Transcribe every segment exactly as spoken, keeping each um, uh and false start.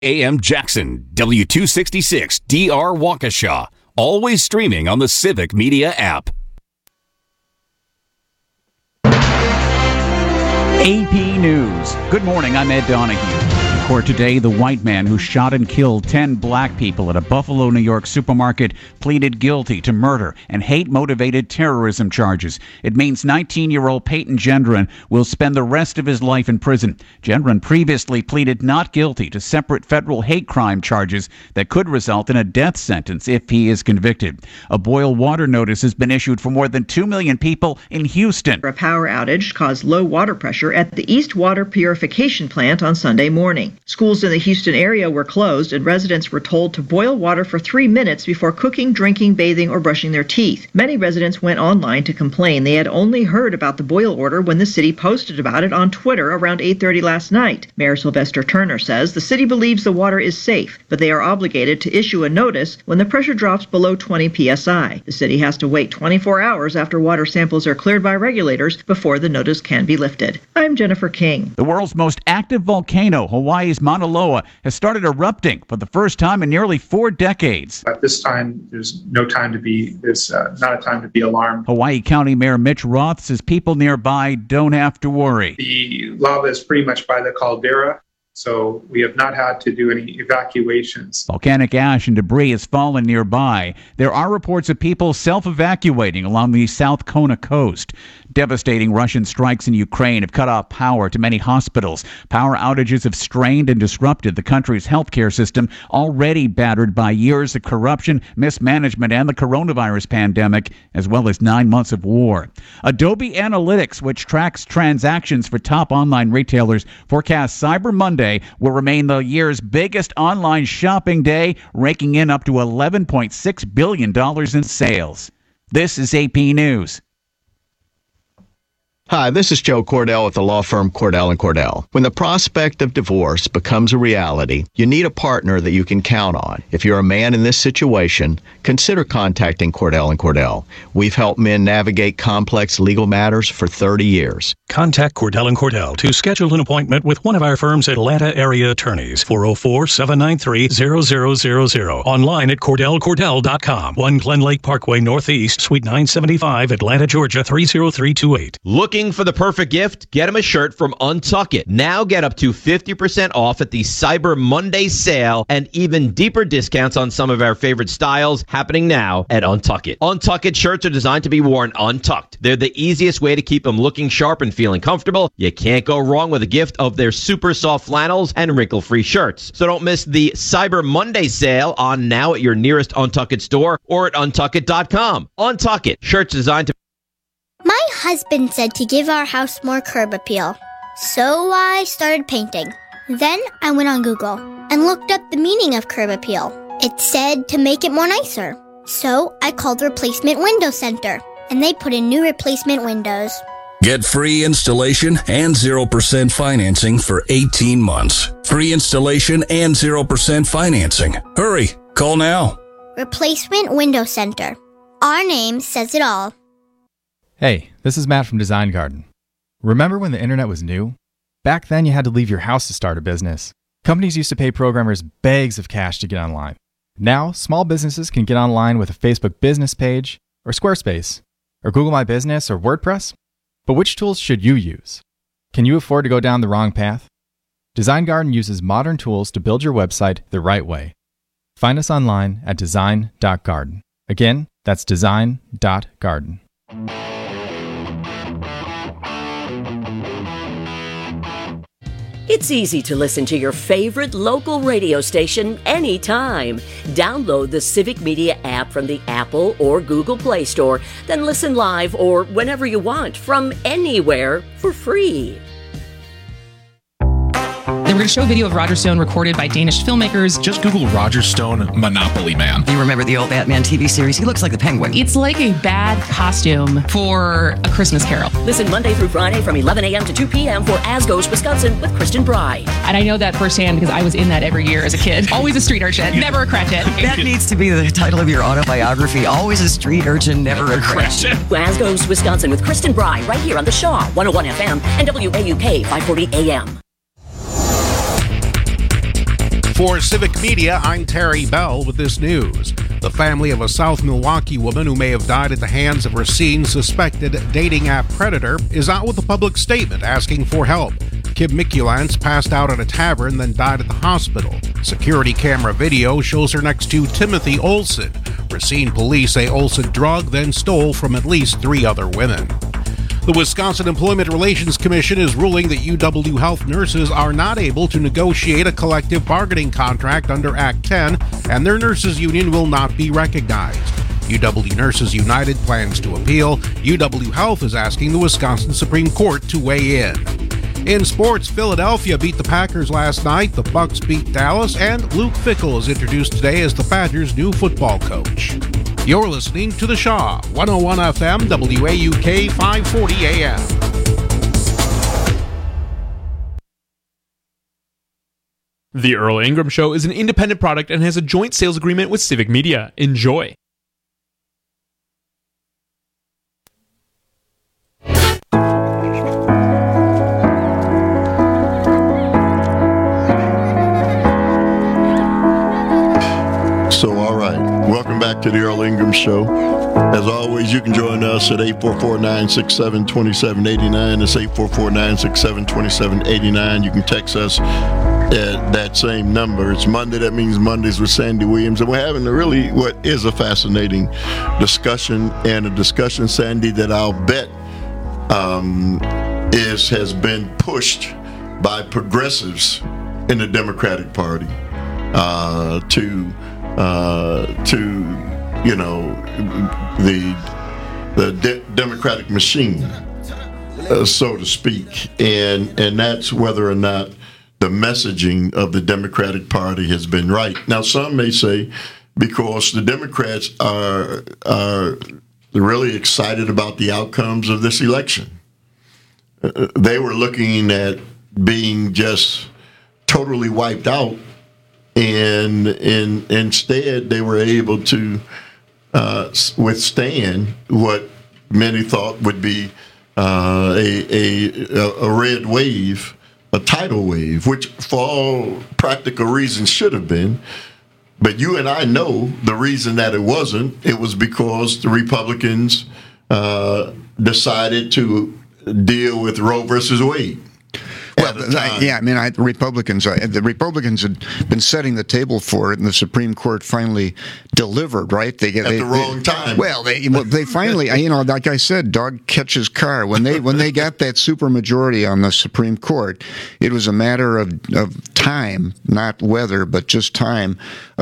A M Jackson, W two sixty-six D R Waukesha. Always streaming on the Civic Media app. A P News. Good morning, I'm Ed Donahue. In court today, the white man who shot and killed ten black people at a Buffalo, New York supermarket pleaded guilty to murder and hate-motivated terrorism charges. It means nineteen-year-old Peyton Gendron will spend the rest of his life in prison. Gendron previously pleaded not guilty to separate federal hate crime charges that could result in a death sentence if he is convicted. A boil water notice has been issued for more than two million people in Houston. A power outage caused low water pressure at the East Water Purification Plant on Sunday morning. Schools in the Houston area were closed, and residents were told to boil water for three minutes before cooking, drinking, bathing, or brushing their teeth. Many residents went online to complain. They had only heard about the boil order when the city posted about it on Twitter around eight thirty last night. Mayor Sylvester Turner says the city believes the water is safe, but they are obligated to issue a notice when the pressure drops below twenty P S I. The city has to wait twenty-four hours after water samples are cleared by regulators before the notice can be lifted. I'm Jennifer King. The world's most active volcano, Hawaii's Mauna Loa, has started erupting for the first time in nearly four decades. At this time, there's no time to be, there's uh, not a time to be alarmed. Hawaii County Mayor Mitch Roth says people nearby don't have to worry. The lava is pretty much by the caldera, so we have not had to do any evacuations. Volcanic ash and debris has fallen nearby. There are reports of people self-evacuating along the South Kona coast. Devastating Russian strikes in Ukraine have cut off power to many hospitals. Power outages have strained and disrupted the country's healthcare system, already battered by years of corruption, mismanagement, and the coronavirus pandemic, as well as nine months of war. Adobe Analytics, which tracks transactions for top online retailers, forecasts Cyber Monday will remain the year's biggest online shopping day, raking in up to eleven point six billion dollars in sales. This is A P News. Hi, this is Joe Cordell with the law firm Cordell and Cordell. When the prospect of divorce becomes a reality, you need a partner that you can count on. If you're a man in this situation, consider contacting Cordell and Cordell. We've helped men navigate complex legal matters for thirty years. Contact Cordell and Cordell to schedule an appointment with one of our firm's Atlanta area attorneys. four oh four, seven nine three, zero zero zero zero. Online at cordell cordell dot com. one Glen Lake Parkway Northeast, Suite nine seventy-five, Atlanta, Georgia three oh three two eight. Looking for the perfect gift? Get him a shirt from Untuck It. Now get up to fifty percent off at the Cyber Monday sale and even deeper discounts on some of our favorite styles happening now at Untuck It. Untuck It shirts are designed to be worn untucked. They're the easiest way to keep them looking sharp and feeling comfortable. You can't go wrong with a gift of their super soft flannels and wrinkle-free shirts. So don't miss the Cyber Monday sale on now at your nearest Untuck It store or at untuck it dot com. Untuck It. Shirts designed to My husband said to give our house more curb appeal, so I started painting. Then I went on Google and looked up the meaning of curb appeal. It said to make it more nicer. So I called Replacement Window Center, and they put in new replacement windows. Get free installation and zero percent financing for eighteen months. Free installation and zero percent financing. Hurry, call now. Replacement Window Center. Our name says it all. Hey, this is Matt from Design Garden. Remember when the internet was new? Back then you had to leave your house to start a business. Companies used to pay programmers bags of cash to get online. Now, small businesses can get online with a Facebook business page, or Squarespace, or Google My Business, or WordPress. But which tools should you use? Can you afford to go down the wrong path? Design Garden uses modern tools to build your website the right way. Find us online at design dot garden. Again, that's design dot garden. It's easy to listen to your favorite local radio station anytime. Download the Civic Media app from the Apple or Google Play Store, then listen live or whenever you want from anywhere for free. They were going to show a video of Roger Stone recorded by Danish filmmakers. Just Google Roger Stone Monopoly Man. You remember the old Batman T V series? He looks like the Penguin. It's like a bad costume for a Christmas Carol. Listen Monday through Friday from eleven a.m. to two p.m. for As Goes Wisconsin with Kristen Bry. And I know that firsthand because I was in that every year as a kid. Always a street urchin, never a cratchit. That needs to be the title of your autobiography. Always a street urchin, never a cratchit. As Goes Wisconsin with Kristen Bry right here on the Shaw one oh one F M and W A U K five forty A M. For Civic Media, I'm Terry Bell with this news. The family of a South Milwaukee woman who may have died at the hands of her seen suspected dating app predator is out with a public statement asking for help. Kim Mikulance passed out at a tavern, then died at the hospital. Security camera video shows her next to Timothy Olson. Racine police say Olson drugged, then stole from at least three other women. The Wisconsin Employment Relations Commission is ruling that U W Health nurses are not able to negotiate a collective bargaining contract under Act ten, and their nurses union will not be recognized. U W Nurses United plans to appeal. U W Health is asking the Wisconsin Supreme Court to weigh in. In sports, Philadelphia beat the Packers last night, the Bucks beat Dallas, and Luke Fickell is introduced today as the Badgers' new football coach. You're listening to The Shaw, one oh one F M, W A U K, five forty A M. The Earl Ingram Show is an independent product and has a joint sales agreement with Civic Media. Enjoy. So, all right. Welcome back to the Earl Ingram Show. As always, you can join us at eight four four, nine six seven, two seven eight nine. It's eight four four, nine six seven, two seven eight nine. You can text us at that same number. It's Monday. That means Mondays with Sandy Williams. And we're having a really what is a fascinating discussion, and a discussion, Sandy, that I'll bet um, is has been pushed by progressives in the Democratic Party uh, to uh, to you know the the de- Democratic machine, uh, so to speak, and and that's whether or not the messaging of the Democratic Party has been right. Now, some may say because the Democrats are are really excited about the outcomes of this election. Uh, they were looking at being just totally wiped out, and and instead they were able to uh, withstand what many thought would be uh, a, a a red wave, a tidal wave, which for all practical reasons should have been. But you and I know the reason that it wasn't. It was because the Republicans uh, decided to deal with Roe versus Wade. Well, yeah, I mean, I, the Republicans, uh, the Republicans had been setting the table for it, and the Supreme Court finally delivered. Right? They get at they, the wrong they, time. Well, they well, they finally, you know, like I said, dog catches car. When they when they got that supermajority on the Supreme Court, it was a matter of of time, not whether, but just time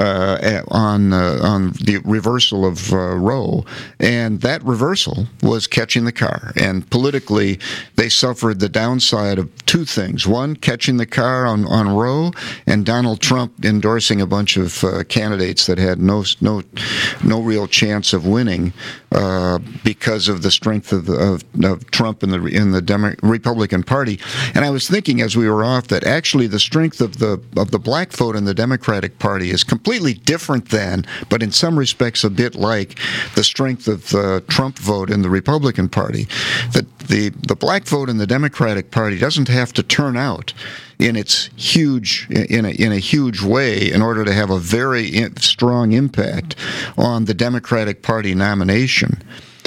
uh, on uh, on the reversal of uh, Roe, and that reversal was catching the car. And politically, they suffered the downside of two things. One, catching the car on, on Roe, and Donald Trump endorsing a bunch of uh, candidates that had no no no real chance of winning uh, because of the strength of, of, of Trump in the in the Demo- Republican Party. And I was thinking as we were off that actually the strength of the of the black vote in the Democratic Party is completely different than, but in some respects a bit like, the strength of the Trump vote in the Republican Party. That the the black vote in the Democratic Party doesn't have to turn out in its huge in a in a huge way in order to have a very strong impact on the Democratic Party nomination,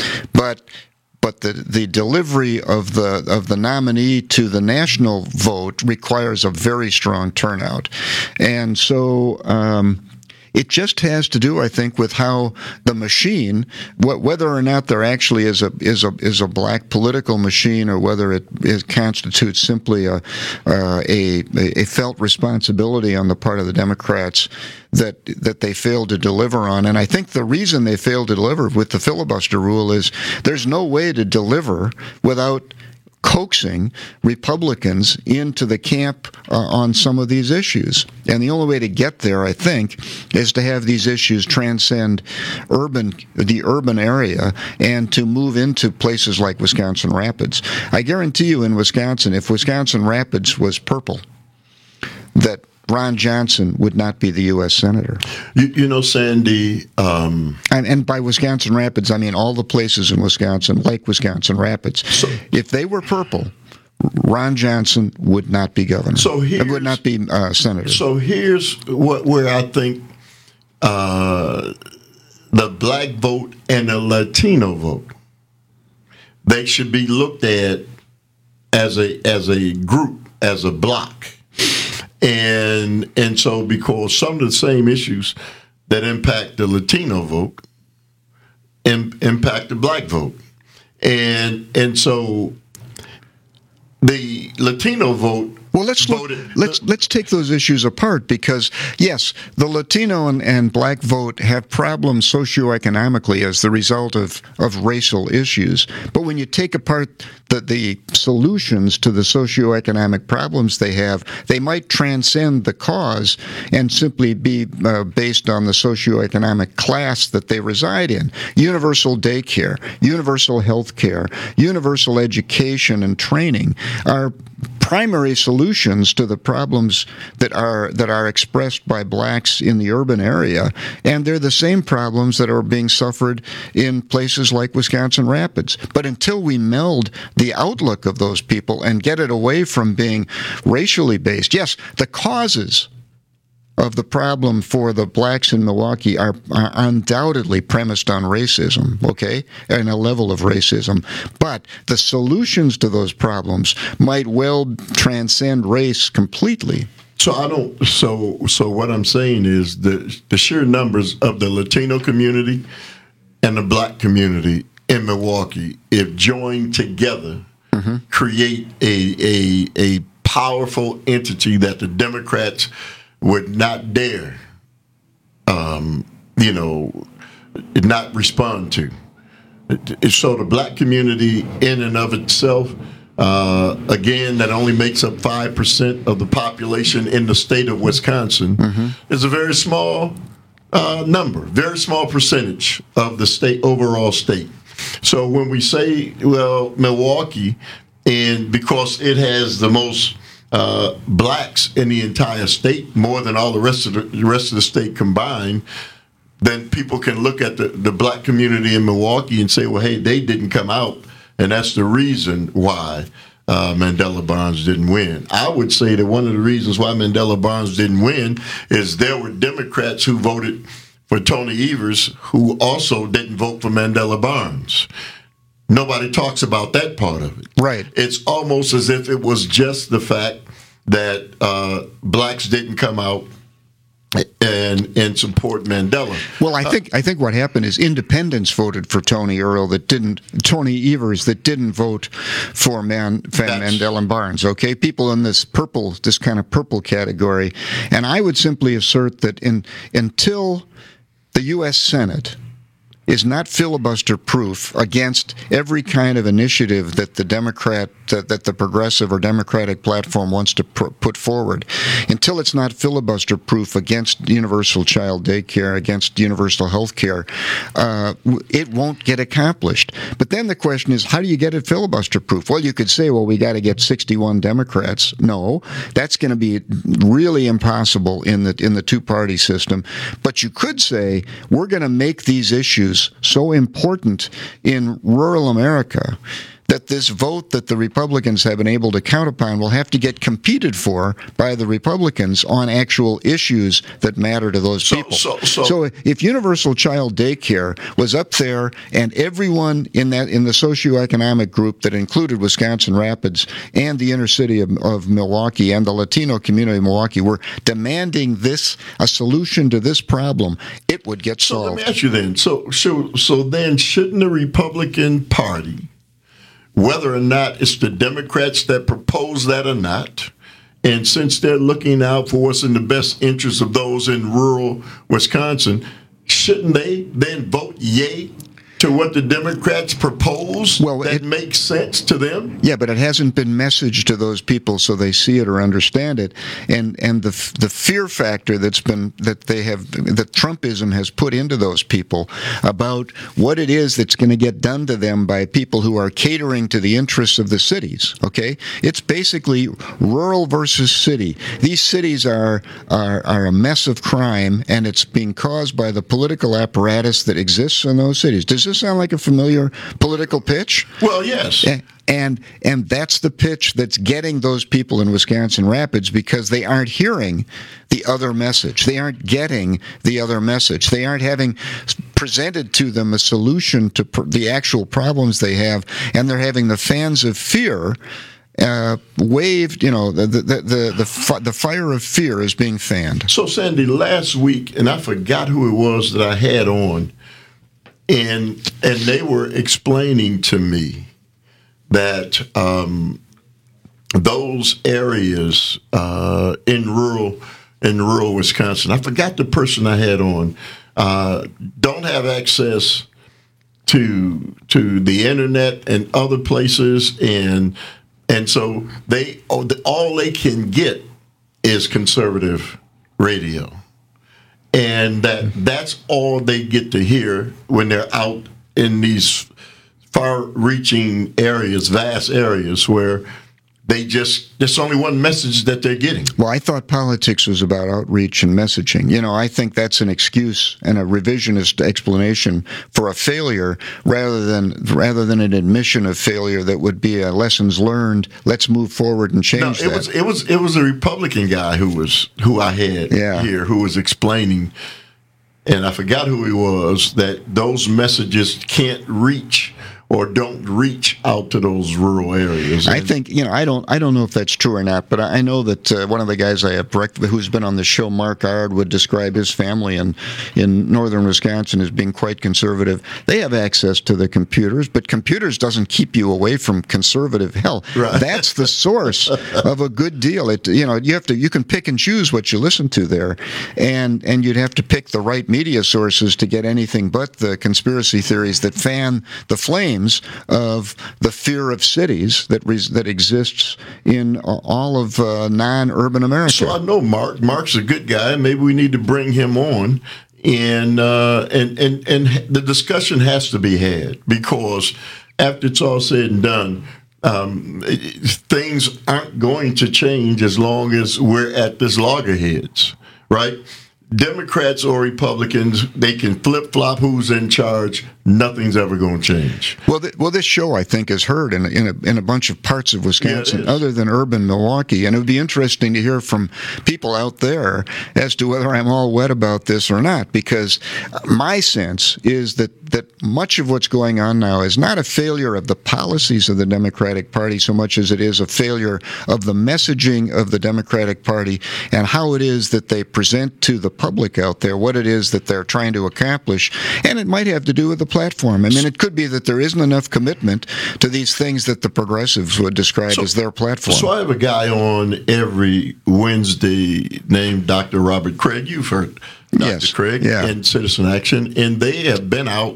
but but the the delivery of the of the nominee to the national vote requires a very strong turnout, and so. Um, It just has to do, I think, with how the machine, wh- whether or not there actually is a is a is a black political machine, or whether it is, constitutes simply a, uh, a a felt responsibility on the part of the Democrats that that they failed to deliver on. And I think the reason they failed to deliver with the filibuster rule is there's no way to deliver without coaxing Republicans into the camp uh, on some of these issues. And the only way to get there, I think, is to have these issues transcend urban, the urban area, and to move into places like Wisconsin Rapids. I guarantee you in Wisconsin, if Wisconsin Rapids was purple, that Ron Johnson would not be the U S Senator. You, you know, Sandy... Um, and, and by Wisconsin Rapids, I mean all the places in Wisconsin, like Wisconsin Rapids. So, if they were purple, Ron Johnson would not be governor. So he would not be uh, senator. So here's what where I think uh, the black vote and the Latino vote, they should be looked at as a as a group, as a block. And and so because some of the same issues that impact the Latino vote im- impact the black vote. And and so the Latino vote. Well, let's look, let's let's take those issues apart because yes, the Latino and, and black vote have problems socioeconomically as the result of, of racial issues. But when you take apart the, the solutions to the socioeconomic problems they have, they might transcend the cause and simply be uh, based on the socioeconomic class that they reside in. Universal daycare, universal health care, universal education and training are primary solutions to the problems that are that are expressed by blacks in the urban area, and they're the same problems that are being suffered in places like Wisconsin Rapids. But until we meld the outlook of those people and get it away from being racially based, yes, the causes of the problem for the blacks in Milwaukee are, are undoubtedly premised on racism, okay, and a level of racism. But the solutions to those problems might well transcend race completely. So I don't. So so what I'm saying is the the sheer numbers of the Latino community and the black community in Milwaukee, if joined together, mm-hmm. create a a a powerful entity that the Democrats would not dare, um, you know, not respond to. So the black community in and of itself, uh, again, that only makes up five percent of the population in the state of Wisconsin, mm-hmm. is a very small uh, number, very small percentage of the state, overall state. So when we say, well, Milwaukee, and because it has the most Uh, blacks in the entire state, more than all the rest of the, the rest of the state combined, then people can look at the, the black community in Milwaukee and say, well, hey, they didn't come out, and that's the reason why uh, Mandela Barnes didn't win. I would say that one of the reasons why Mandela Barnes didn't win is there were Democrats who voted for Tony Evers who also didn't vote for Mandela Barnes. Nobody talks about that part of it. Right. It's almost as if it was just the fact that uh, blacks didn't come out and and support Mandela. Well, I think uh, I think what happened is independents voted for Tony Earl that didn't Tony Evers that didn't vote for Man, Mandela Barnes. Okay, people in this purple, this kind of purple category, and I would simply assert that in until the U S Senate is not filibuster-proof against every kind of initiative that the Democrat, that, that the progressive or Democratic platform wants to pr- put forward. Until it's not filibuster-proof against universal child daycare, against universal health care, uh, it won't get accomplished. But then the question is, how do you get it filibuster-proof? Well, you could say, well, we got to get sixty-one Democrats. No, that's going to be really impossible in the in the two-party system. But you could say, we're going to make these issues so important in rural America that this vote that the Republicans have been able to count upon will have to get competed for by the Republicans on actual issues that matter to those so, people. So, so, so if universal child daycare was up there and everyone in that in the socioeconomic group that included Wisconsin Rapids and the inner city of, of Milwaukee and the Latino community of Milwaukee were demanding this, a solution to this problem, it would get solved. So let me ask you then, so, so, so then shouldn't the Republican Party, whether or not it's the Democrats that propose that or not, and since they're looking out for what's in the best interest of those in rural Wisconsin, shouldn't they then vote yay to what the Democrats propose well, that it, makes sense to them? Yeah, but it hasn't been messaged to those people so they see it or understand it. And and the the fear factor that's been that they have that Trumpism has put into those people about what it is that's going to get done to them by people who are catering to the interests of the cities. Okay, it's basically rural versus city. These cities are are are a mess of crime, and it's being caused by the political apparatus that exists in those cities. Does this sound like a familiar political pitch? Well, yes. And and that's the pitch that's getting those people in Wisconsin Rapids, because they aren't hearing the other message. They aren't getting the other message. They aren't having presented to them a solution to pr- the actual problems they have, and they're having the fans of fear uh, waved. You know, the the the the, the, fi- the fire of fear is being fanned. So, Sandy, last week, and I forgot who it was that I had on, and and they were explaining to me that um, those areas uh, in rural in rural Wisconsin, I forgot the person I had on, uh, don't have access to to the internet and other places, and and so they all they can get is conservative radio, and that that's all they get to hear when they're out in these far-reaching areas, vast areas where they just, there's only one message that they're getting. Well, I thought politics was about outreach and messaging. You know, I think that's an excuse and a revisionist explanation for a failure rather than rather than an admission of failure that would be a lessons learned. Let's move forward and change no, it that. Was, it was it was a Republican guy who was who I had yeah. here who was explaining, and I forgot who he was, that those messages can't reach or don't reach out to those rural areas. I think, you know, I don't I don't know if that's true or not, but I know that uh, one of the guys I have breakfast, who's been on the show, Mark Ard, would describe his family in, in northern Wisconsin as being quite conservative. They have access to the computers, but computers doesn't keep you away from conservative hell. Right. That's the source of a good deal. It, you know, you have to you can pick and choose what you listen to there, and and you'd have to pick the right media sources to get anything but the conspiracy theories that fan the flame of the fear of cities that res- that exists in all of uh, non-urban America. So I know Mark. Mark's a good guy. Maybe we need to bring him on, and uh, and and and the discussion has to be had, because after it's all said and done, um, things aren't going to change as long as we're at this loggerheads, right? Democrats or Republicans, they can flip-flop who's in charge. Nothing's ever going to change. Well, th- well, this show, I think, is heard in a, in a, in a bunch of parts of Wisconsin, yeah, other than urban Milwaukee. And it would be interesting to hear from people out there as to whether I'm all wet about this or not, because my sense is that, that much of what's going on now is not a failure of the policies of the Democratic Party so much as it is a failure of the messaging of the Democratic Party and how it is that they present to the public out there what it is that they're trying to accomplish. And it might have to do with the platform. I mean, it could be that there isn't enough commitment to these things that the progressives would describe so, as their platform. So I have a guy on every Wednesday named Doctor Robert Craig. You've heard Doctor Yes, Craig yeah. and Citizen Action, and they have been out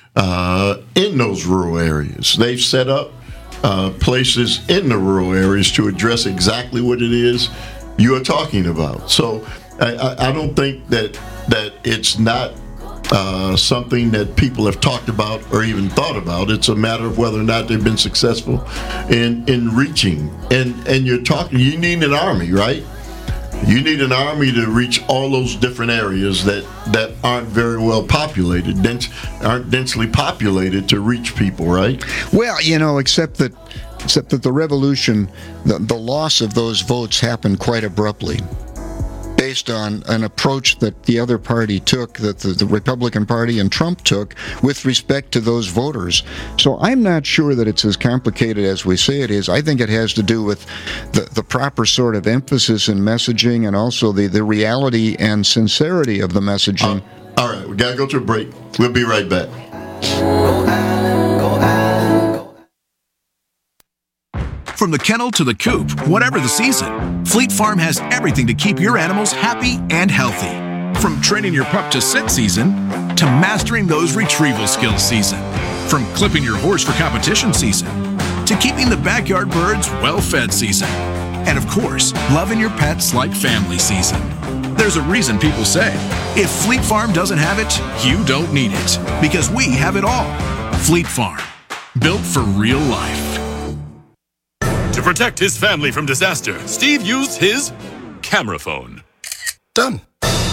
uh, in those rural areas. They've set up uh, places in the rural areas to address exactly what it is you are talking about. So I, I, I don't think that that it's not Uh, something that people have talked about or even thought about. It's a matter of whether or not they've been successful in in reaching. And and you're talking, you need an army, right? You need an army to reach all those different areas that, that aren't very well populated, dense, aren't densely populated to reach people, right? Well, you know, except that except that the revolution, the, the loss of those votes happened quite abruptly, based on an approach that the other party took, that the, the Republican Party and Trump took with respect to those voters. So I'm not sure that it's as complicated as we say it is. I think it has to do with the, the proper sort of emphasis in messaging and also the, the reality and sincerity of the messaging. Uh, all right, we got to go to a break. We'll be right back. From the kennel to the coop, whatever the season, Fleet Farm has everything to keep your animals happy and healthy. From training your pup to sit season, to mastering those retrieval skills season. From clipping your horse for competition season, to keeping the backyard birds well-fed season. And of course, loving your pets like family season. There's a reason people say, if Fleet Farm doesn't have it, you don't need it. Because we have it all. Fleet Farm, built for real life. To protect his family from disaster, Steve used his camera phone. Done.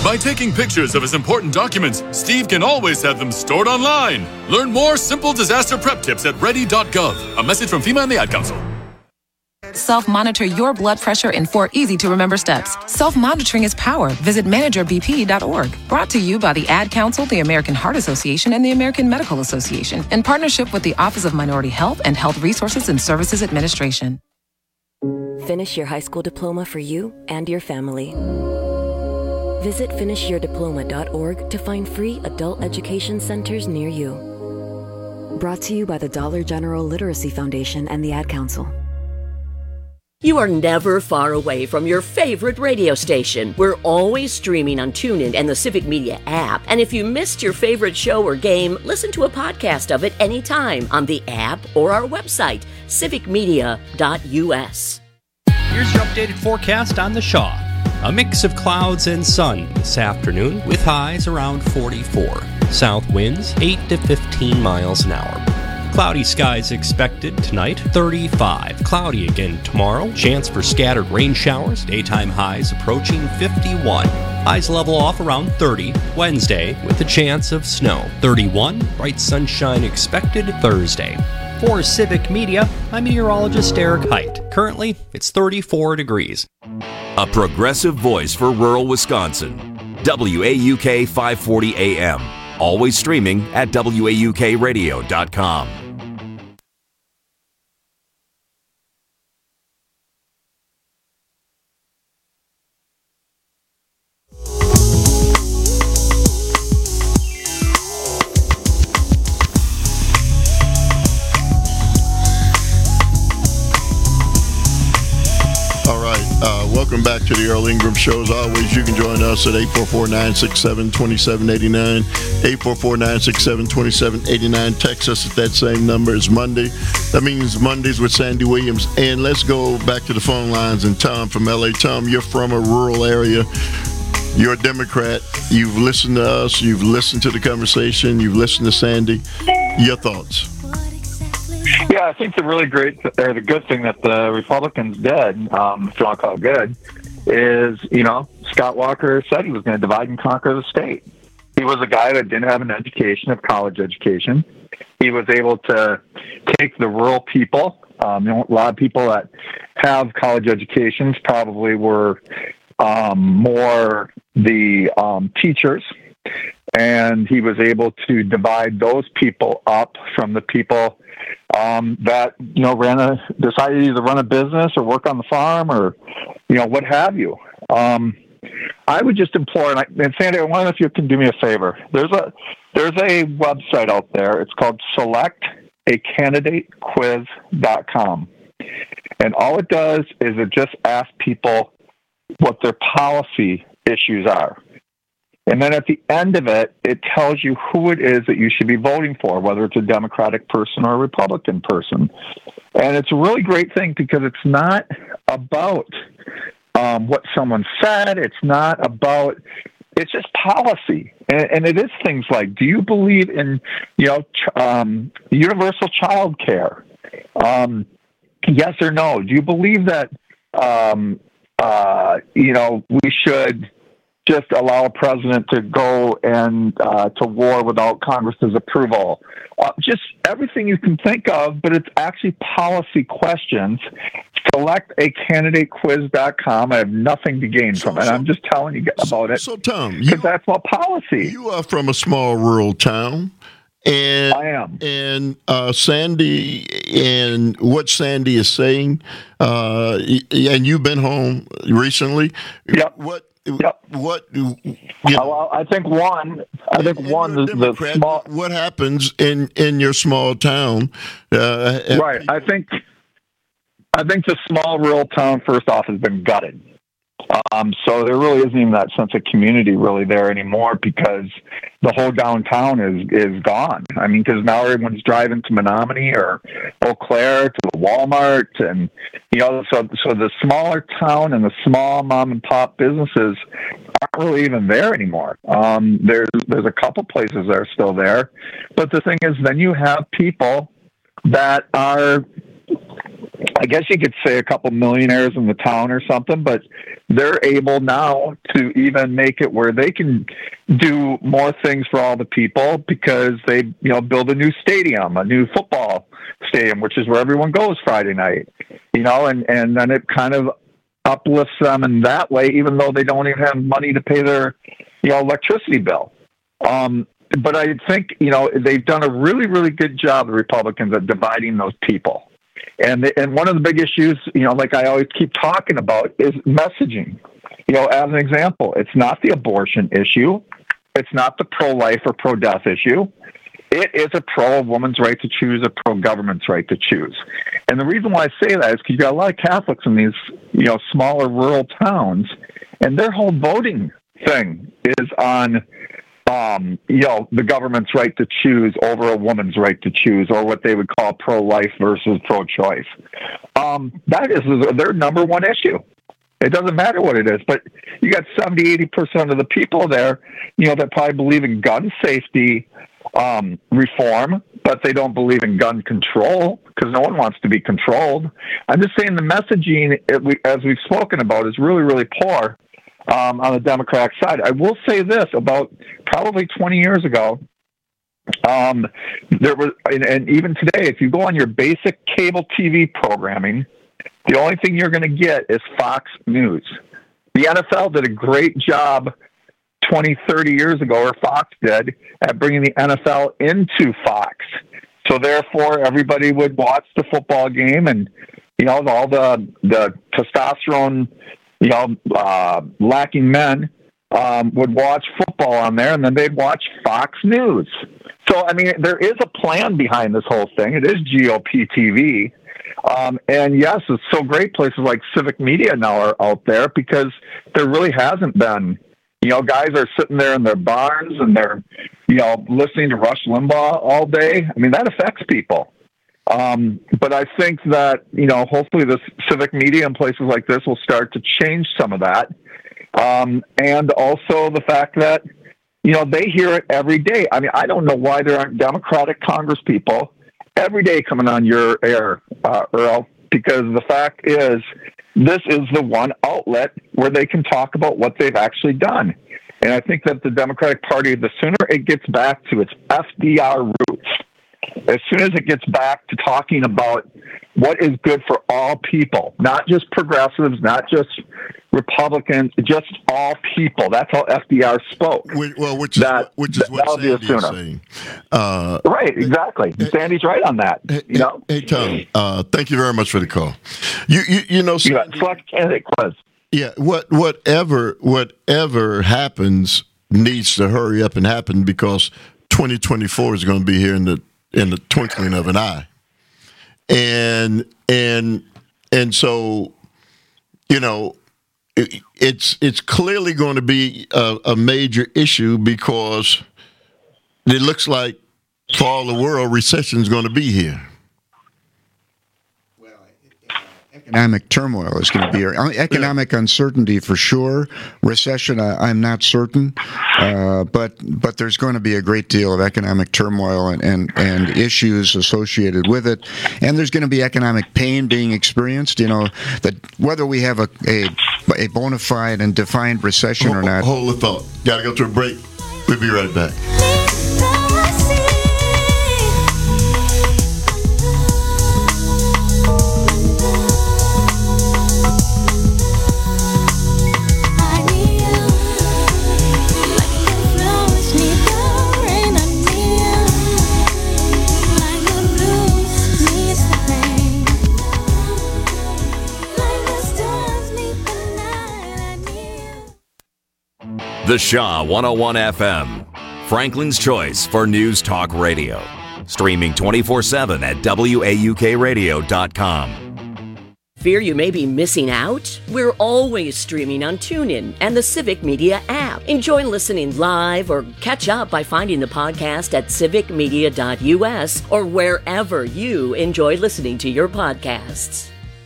By taking pictures of his important documents, Steve can always have them stored online. Learn more simple disaster prep tips at ready dot gov. A message from FEMA and the Ad Council. Self-monitor your blood pressure in four easy-to-remember steps. Self-monitoring is power. Visit manager b p dot org. Brought to you by the Ad Council, the American Heart Association, and the American Medical Association, in partnership with the Office of Minority Health and Health Resources and Services Administration. Finish your high school diploma for you and your family. Visit finish your diploma dot org to find free adult education centers near you. Brought to you by the Dollar General Literacy Foundation and the Ad Council. You are never far away from your favorite radio station. We're always streaming on TuneIn and the Civic Media app. And if you missed your favorite show or game, listen to a podcast of it anytime on the app or our website, civic media dot u s. Here's your updated forecast on the Shaw. A mix of clouds and sun this afternoon with highs around forty-four. South winds eight to fifteen miles an hour. Cloudy skies expected tonight, thirty-five. Cloudy again tomorrow. Chance for scattered rain showers. Daytime highs approaching fifty-one. Highs level off around thirty. Wednesday with a chance of snow. thirty-one. Bright sunshine expected Thursday. For Civic Media, I'm meteorologist Eric Height. Currently, it's thirty-four degrees. A progressive voice for rural Wisconsin. W A U K five forty A M. Always streaming at W A U K radio dot com. Uh, welcome back to the Earl Ingram Show. As always, you can join us at eight four four, nine six seven, two seven eight nine, eight four four, nine six seven, two seven eight nine. Text us at that same number. It's Monday. That means Mondays with Sandy Williams. And let's go back to the phone lines. And Tom from L A. Tom, you're from a rural area. You're a Democrat. You've listened to us. You've listened to the conversation. You've listened to Sandy. Your thoughts? Yeah, I think the really great, or the good thing that the Republicans did, um, if you want to call it good, is, you know, Scott Walker said he was going to divide and conquer the state. He was a guy that didn't have an education, a college education. He was able to take the rural people. Um, you know, a lot of people that have college educations probably were um, more the um, teachers. And he was able to divide those people up from the people um, that, you know, ran a, decided to either run a business or work on the farm or, you know, what have you. Um, I would just implore, and, I, and Sandy, I wonder if you can do me a favor. There's a there's a website out there. It's called select a candidate quiz dot com. And all it does is it just asks people what their policy issues are. And then at the end of it, it tells you who it is that you should be voting for, whether it's a Democratic person or a Republican person. And it's a really great thing because it's not about um, what someone said. It's not about, it's just policy. And, and it is things like, do you believe in, you know, ch- um, universal child care? Um, yes or no? Do you believe that, um, uh, you know, we should just allow a president to go and uh, to war without Congress's approval? Uh, just everything you can think of, but it's actually policy questions. Select a candidate quiz dot com. I have nothing to gain so, from it. So, I'm just telling you about so, it. So, Tom, because that's what policy. You are from a small rural town. And, I am. And uh, Sandy, and what Sandy is saying, uh, and you've been home recently. Yep. What? Yep. What? You know, well, I think one. I think one. The, the small. What happens in, in your small town? Uh, right. I think. I think the small rural town, first off, has been gutted. Um, so there really isn't even that sense of community really there anymore because the whole downtown is is gone. I mean, because now everyone's driving to Menominee or Eau Claire to the Walmart, and you know, so so the smaller town and the small mom and pop businesses aren't really even there anymore. Um, there's there's a couple places that are still there, but the thing is, then you have people that are I guess you could say a couple millionaires in the town or something, but they're able now to even make it where they can do more things for all the people because they, you know, build a new stadium, a new football stadium, which is where everyone goes Friday night, you know, and, and then it kind of uplifts them in that way, even though they don't even have money to pay their, you know, electricity bill. Um, but I think, you know, they've done a really, really good job, the Republicans, at dividing those people. And the, and one of the big issues, you know, like I always keep talking about, is messaging. You know, as an example, it's not the abortion issue. It's not the pro-life or pro-death issue. It is a pro-woman's right to choose, a pro-government's right to choose. And the reason why I say that is because you got a lot of Catholics in these, you know, smaller rural towns, and their whole voting thing is on, um, you know, the government's right to choose over a woman's right to choose, or what they would call pro-life versus pro-choice. Um, that is their number one issue. It doesn't matter what it is, but you got seventy, eighty percent of the people there, you know, that probably believe in gun safety um, reform, but they don't believe in gun control because no one wants to be controlled. I'm just saying the messaging, it, we, as we've spoken about, is really, really poor um, on the Democratic side. I will say this, about probably twenty years ago, um, there was, and, and even today, if you go on your basic cable T V programming, the only thing you're going to get is Fox News. The N F L did a great job twenty, thirty years ago, or Fox did, at bringing the N F L into Fox. So therefore, everybody would watch the football game, and, you know, all the the testosterone, you know, uh, lacking men um, would watch football on there, and then they'd watch Fox News. So, I mean, there is a plan behind this whole thing. It is G O P T V. Um, and yes, it's so great places like Civic Media now are out there because there really hasn't been, you know, guys are sitting there in their barns and they're, you know, listening to Rush Limbaugh all day. I mean, that affects people. Um, but I think that, you know, hopefully this Civic Media and places like this will start to change some of that. Um, and also the fact that, you know, they hear it every day. I mean, I don't know why there aren't Democratic Congress people every day coming on your air, uh, Earl, because the fact is this is the one outlet where they can talk about what they've actually done. And I think that the Democratic Party, the sooner it gets back to its F D R roots, as soon as it gets back to talking about what is good for all people, not just progressives, not just Republicans, just all people. That's how F D R spoke. Well, which is that, which is what Sandy is saying. Uh, right, exactly. Hey, Sandy's right on that. Hey, you know, hey Tom, uh, thank you very much for the call. You, you, you know, you got select candidate quiz. Yeah, what, whatever, whatever happens needs to hurry up and happen because twenty twenty-four is going to be here in the in the twinkling of an eye, and and and so, you know. It's it's clearly going to be a, a major issue because it looks like for all the world, recession is going to be here. Well, economic turmoil is going to be here. Economic uncertainty for sure. Recession, I, I'm not certain, uh, but but there's going to be a great deal of economic turmoil and, and, and issues associated with it, and there's going to be economic pain being experienced. You know, that whether we have a a a bona fide and defined recession hold, or not. Hold the thought. Got to go to a break. We'll be right back. The Shaw one oh one F M, Franklin's choice for news talk radio. Streaming twenty-four seven at W A U K radio dot com. Fear you may be missing out? We're always streaming on TuneIn and the Civic Media app. Enjoy listening live or catch up by finding the podcast at civic media dot U S or wherever you enjoy listening to your podcasts.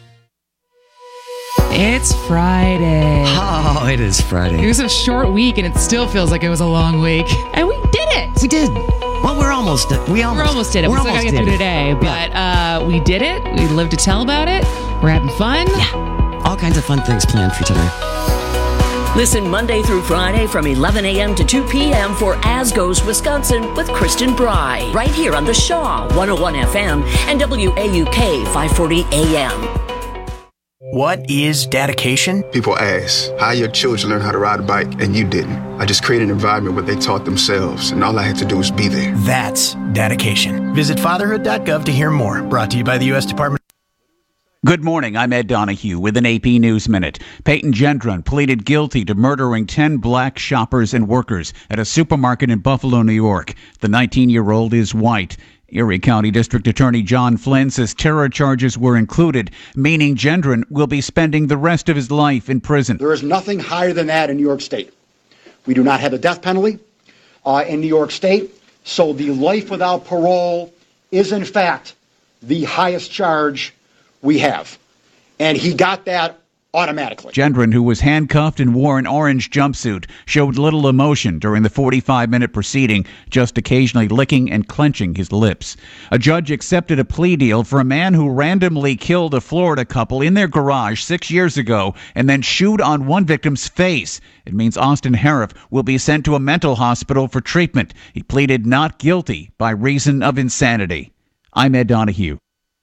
It's Friday. Oh, it is Friday. It was a short week, and it still feels like it was a long week. And we did it. We did. Well, we're almost. We almost. We're almost did it. We're we still got to get through it. today, but uh, we did it. We lived to tell about it. We're having fun. Yeah, all kinds of fun things planned for today. Listen Monday through Friday from eleven a.m. to two p.m. for As Goes Wisconsin with Kristen Bry, right here on the Shaw one oh one F M and W A U K five forty A M. What is dedication? People ask, how your children learn how to ride a bike and you didn't? I just created an environment where they taught themselves, and all I had to do was be there. That's dedication. Visit fatherhood dot gov to hear more. Brought to you by the U S Department. Good morning. I'm Ed Donahue with an A P News Minute. Peyton Gendron pleaded guilty to murdering ten black shoppers and workers at a supermarket in Buffalo, New York. The nineteen-year-old is white. Erie County District Attorney John Flynn says terror charges were included, meaning Gendron will be spending the rest of his life in prison. There is nothing higher than that in New York State. We do not have a death penalty uh, in New York State, so the life without parole is, in fact, the highest charge we have. And he got that automatically. Gendron, who was handcuffed and wore an orange jumpsuit, showed little emotion during the forty-five minute proceeding, just occasionally licking and clenching his lips. A judge accepted a plea deal for a man who randomly killed a Florida couple in their garage six years ago and then chewed on one victim's face. It means Austin Harif will be sent to a mental hospital for treatment. He pleaded not guilty by reason of insanity. I'm Ed Donahue.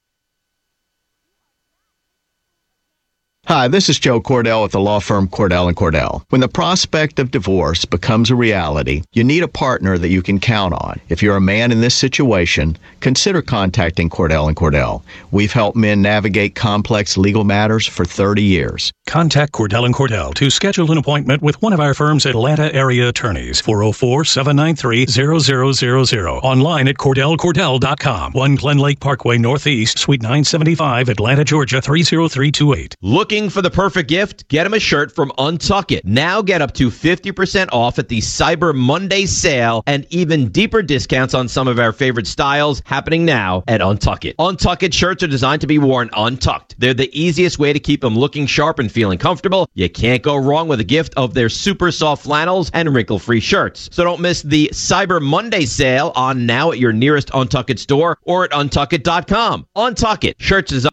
Hi, this is Joe Cordell with the law firm Cordell and Cordell. When the prospect of divorce becomes a reality, you need a partner that you can count on. If you're a man in this situation, consider contacting Cordell and Cordell. We've helped men navigate complex legal matters for thirty years. Contact Cordell and Cordell to schedule an appointment with one of our firm's Atlanta area attorneys. four oh four, seven nine three, zero zero zero zero. Online at Cordell Cordell dot com. one Glen Lake Parkway Northeast, Suite nine seventy-five, Atlanta, Georgia three zero three two eight. Looking for the perfect gift? Get him a shirt from Untuck It. Now get up to fifty percent off at the Cyber Monday sale and even deeper discounts on some of our favorite styles happening now at Untuck It. Untuck It shirts are designed to be worn untucked. They're the easiest way to keep them looking sharp and feeling comfortable. You can't go wrong with a gift of their super soft flannels and wrinkle-free shirts. So don't miss the Cyber Monday sale on now at your nearest Untuck It store or at untuck it dot com. Untuck It. Shirts is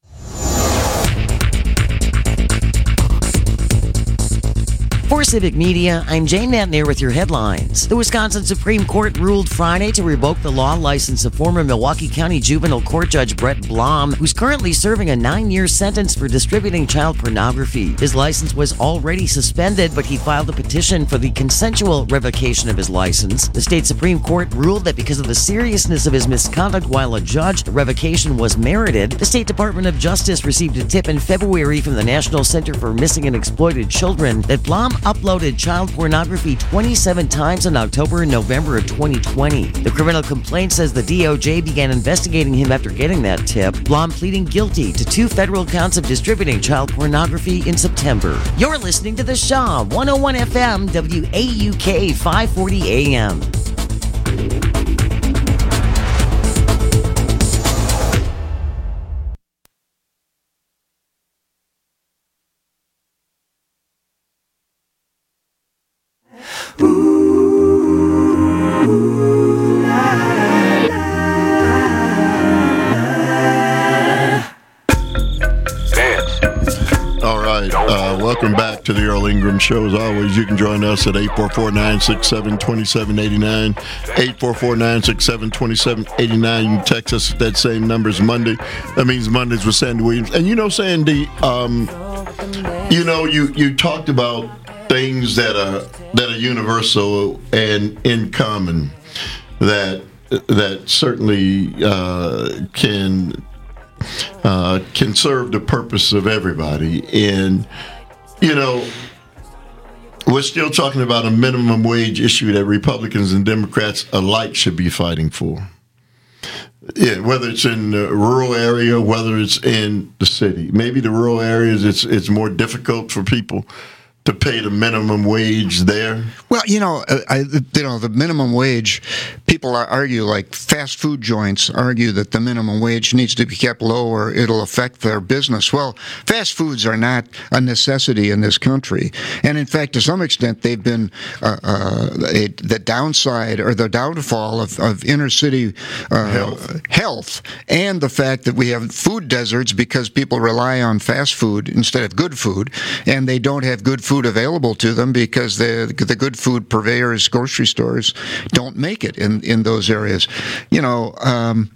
For Civic Media, I'm Jane Mantner with your headlines. The Wisconsin Supreme Court ruled Friday to revoke the law license of former Milwaukee County Juvenile Court Judge Brett Blom, who's currently serving a nine-year sentence for distributing child pornography. His license was already suspended, but he filed a petition for the consensual revocation of his license. The state Supreme Court ruled that because of the seriousness of his misconduct while a judge, the revocation was merited. The State Department of Justice received a tip in February from the National Center for Missing and Exploited Children that Blom uploaded child pornography twenty-seven times in October and November of twenty twenty. The criminal complaint says the D O J began investigating him after getting that tip. Blom pleading guilty to two federal counts of distributing child pornography in September. You're listening to The Shaw, one oh one F M, W A U K, five forty A M. Welcome back to the Earl Ingram Show. As always, you can join us at eight four four, nine six seven, two seven eight nine, eight four four, nine six seven, two seven eight nine. You can text us at that same number as Monday. That means Mondays with Sandy Williams. And you know, Sandy, um, you know, you, you talked about things that are that are universal and in common that that certainly uh, can uh, can serve the purpose of everybody. And you know, we're still talking about a minimum wage issue that Republicans and Democrats alike should be fighting for. Yeah, whether it's in the rural area, whether it's in the city. Maybe the rural areas, it's it's more difficult for people to pay the minimum wage there? Well, you know, I, you know, the minimum wage, people argue, like fast food joints argue that the minimum wage needs to be kept low or it'll affect their business. Well, fast foods are not a necessity in this country. And in fact, to some extent, they've been uh, uh, a, the downside or the downfall of, of inner city uh, health. health and the fact that we have food deserts because people rely on fast food instead of good food, and they don't have good food available to them because the the good food purveyors, grocery stores, don't make it in, in those areas. You know, um,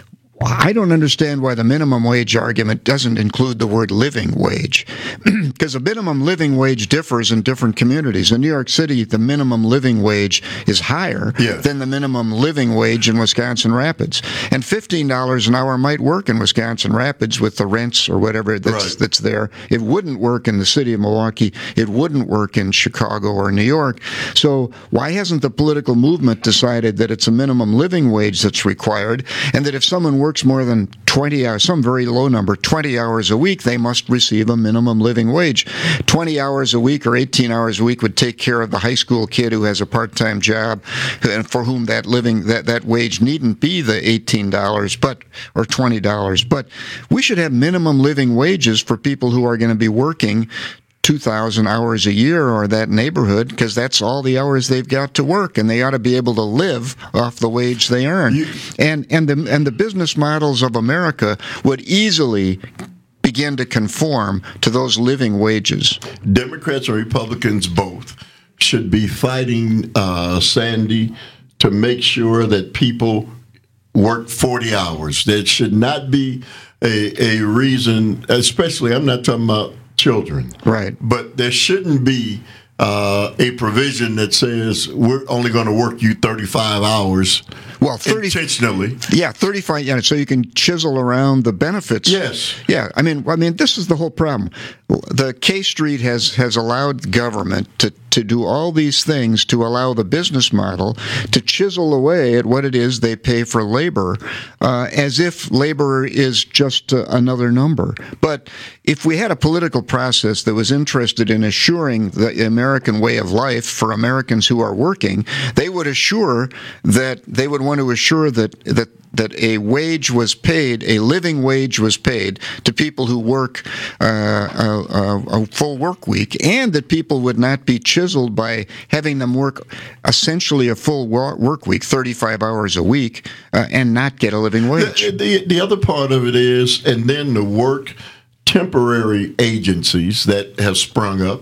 I don't understand why the minimum wage argument doesn't include the word living wage, because the minimum living wage differs in different communities. In New York City, the minimum living wage is higher yeah. than the minimum living wage in Wisconsin Rapids. And fifteen dollars an hour might work in Wisconsin Rapids with the rents or whatever that's, right. that's there. It wouldn't work in the city of Milwaukee. It wouldn't work in Chicago or New York. So why hasn't the political movement decided that it's a minimum living wage that's required, and that if someone works more than twenty hours, some very low number, twenty hours a week, they must receive a minimum living wage. twenty hours a week or eighteen hours a week would take care of the high school kid who has a part-time job and for whom that living that, that wage needn't be the eighteen dollars but or twenty dollars. But we should have minimum living wages for people who are going to be working two thousand hours a year or that neighborhood, because that's all the hours they've got to work, and they ought to be able to live off the wage they earn. You, and and the and the business models of America would easily begin to conform to those living wages. Democrats and Republicans both should be fighting, uh, Sandy, to make sure that people work forty hours. There should not be a, a reason, especially, I'm not talking about children. Right. But there shouldn't be uh, a provision that says we're only going to work you thirty-five hours well, thirty, intentionally. Yeah, thirty-five, yeah, so you can chisel around the benefits. Yes. Yeah, I mean, I mean, this is the whole problem. The K Street has, has allowed government to, to do all these things to allow the business model to chisel away at what it is they pay for labor, uh, as if labor is just uh, another number. But if we had a political process that was interested in assuring the American way of life for Americans who are working, they would assure that they would want to assure that that that a wage was paid, a living wage was paid to people who work uh, a, a, a full work week, and that people would not be chiseled by having them work essentially a full work week, thirty-five hours a week, uh, and not get a living wage. The, the, the other part of it is, and then the work temporary agencies that have sprung up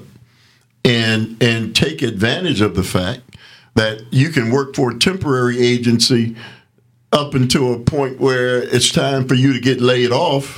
and and take advantage of the fact that you can work for a temporary agency up until a point where it's time for you to get laid off,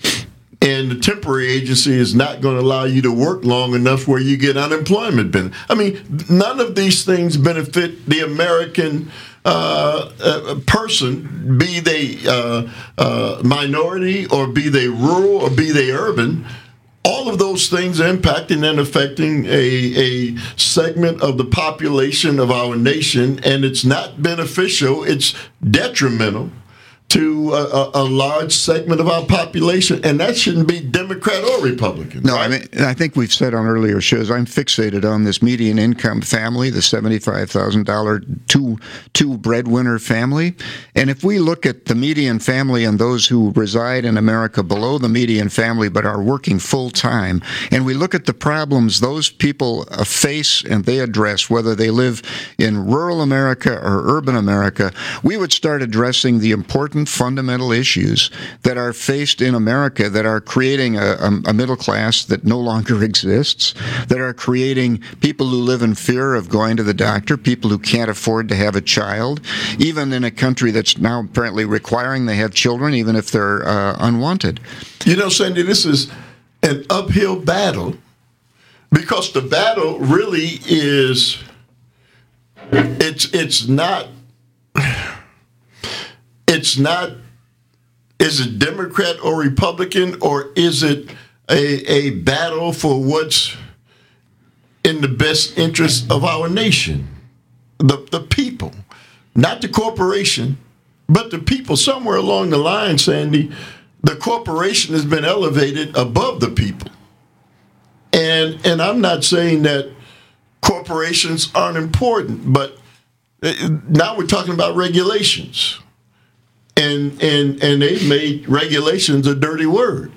and the temporary agency is not going to allow you to work long enough where you get unemployment benefit. I mean, none of these things benefit the American uh, uh, person, be they uh, uh, minority or be they rural or be they urban. All of those things are impacting and affecting a, a segment of the population of our nation, and it's not beneficial. It's detrimental to a, a large segment of our population, and that shouldn't be Democrat or Republican. No, right? I mean, I think we've said on earlier shows, I'm fixated on this median income family, the seventy-five thousand dollars two, two breadwinner family. And if we look at the median family and those who reside in America below the median family but are working full time, and we look at the problems those people face and they address, whether they live in rural America or urban America, we would start addressing the important fundamental issues that are faced in America that are creating a, a middle class that no longer exists, that are creating people who live in fear of going to the doctor, people who can't afford to have a child, even in a country that's now apparently requiring they have children, even if they're uh, unwanted. You know, Sandy, this is an uphill battle because the battle really is, it's it's not... It's not, is it Democrat or Republican, or is it a, a battle for what's in the best interest of our nation? The, the people, not the corporation, but the people. Somewhere along the line, Sandy, the corporation has been elevated above the people. And and I'm not saying that corporations aren't important, but now we're talking about regulations. And and and they've made regulations a dirty word.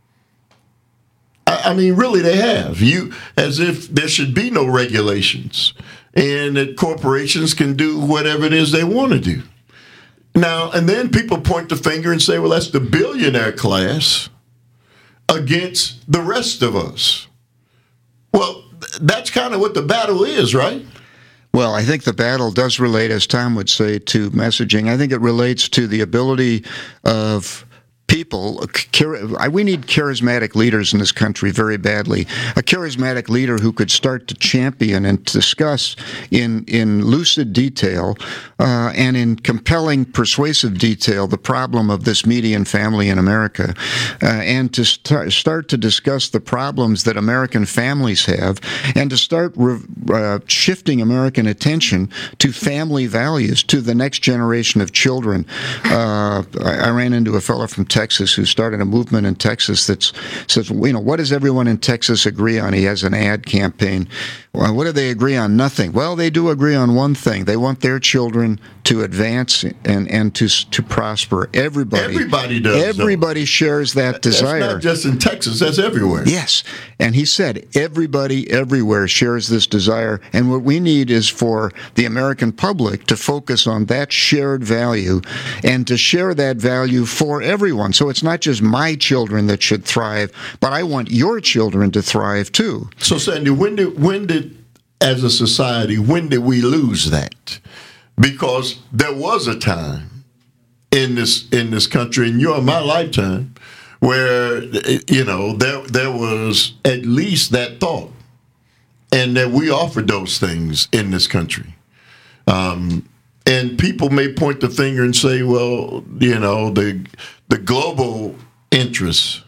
I, I mean, really, they have. You as if there should be no regulations, and that corporations can do whatever it is they want to do. Now, and then people point the finger and say, well, that's the billionaire class against the rest of us. Well, that's kind of what the battle is, right? Well, I think the battle does relate, as Tom would say, to messaging. I think it relates to the ability of people. We need charismatic leaders in this country very badly. A charismatic leader who could start to champion and discuss in in lucid detail uh, and in compelling, persuasive detail the problem of this median family in America, uh, and to start, start to discuss the problems that American families have, and to start re- uh, shifting American attention to family values, to the next generation of children. Uh, I, I ran into a fellow from Texas who started a movement in Texas that says, you know, what does everyone in Texas agree on? He has an ad campaign. Well, what do they agree on? Nothing. Well, they do agree on one thing. They want their children to advance and, and to to prosper. Everybody. Everybody does. Everybody though. shares that desire. That's not just in Texas. That's everywhere. Yes. And he said everybody everywhere shares this desire. And what we need is for the American public to focus on that shared value and to share that value for everyone. So it's not just my children that should thrive, but I want your children to thrive too. So, Sandy, when did when did as a society, when did we lose that? Because there was a time in this in this country, in your and my lifetime, where, you know, there there was at least that thought, and that we offered those things in this country. Um, and people may point the finger and say, well, you know, the the global interests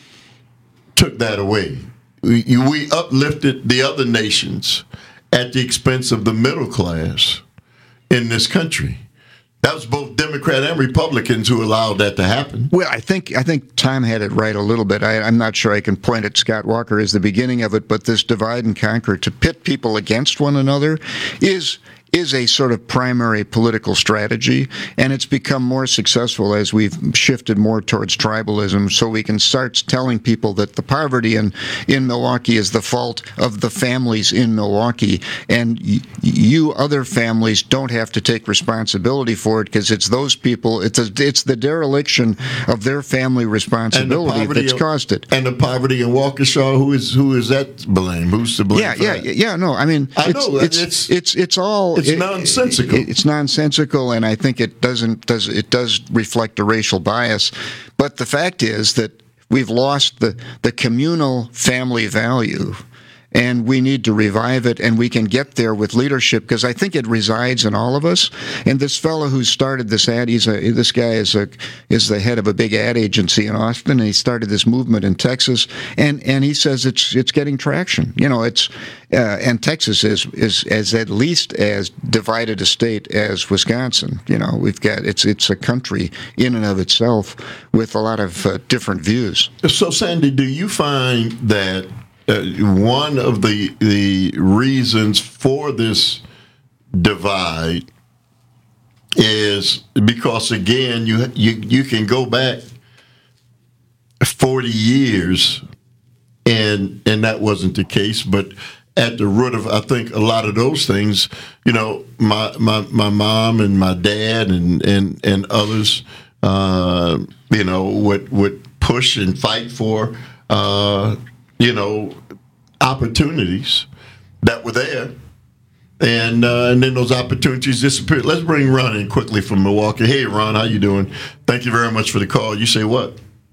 took that away. We, we uplifted the other nations at the expense of the middle class in this country. That was both Democrat and Republicans who allowed that to happen. Well, I think I think Tom had it right a little bit. I, I'm not sure I can point at Scott Walker as the beginning of it, but this divide and conquer, to pit people against one another, is is a sort of primary political strategy, and it's become more successful as we've shifted more towards tribalism, so we can start telling people that the poverty in, in Milwaukee is the fault of the families in Milwaukee, and y- you other families don't have to take responsibility for it because it's those people, it's a, it's the dereliction of their family responsibility that's of, caused it. And the poverty in Waukesha, who is who is that blame? Who's to blame? Yeah, for yeah, that? yeah. No, I mean, I it's, know, it's, it's it's it's all. It's it, nonsensical. It, it's nonsensical, and I think it doesn't does it does reflect a racial bias. But the fact is that we've lost the the communal family value, and we need to revive it, and we can get there with leadership, because I think it resides in all of us. And this fellow who started this ad, he's a, this guy is a is the head of a big ad agency in Austin, and he started this movement in Texas, and, and he says it's it's getting traction. You know, it's uh, and Texas is is as at least as divided a state as Wisconsin. You know, we've got it's it's a country in and of itself with a lot of uh, different views. So, Sandy, do you find that Uh, one of the the reasons for this divide is because, again, you you you can go back forty years, and and that wasn't the case. But at the root of, I think, a lot of those things, you know, my my, my mom and my dad and and and others, uh, you know, would would push and fight for. Uh, you know, opportunities that were there. And uh, and then those opportunities disappeared. Let's bring Ron in quickly from Milwaukee. Hey, Ron, how you doing? Thank you very much for the call. You say what?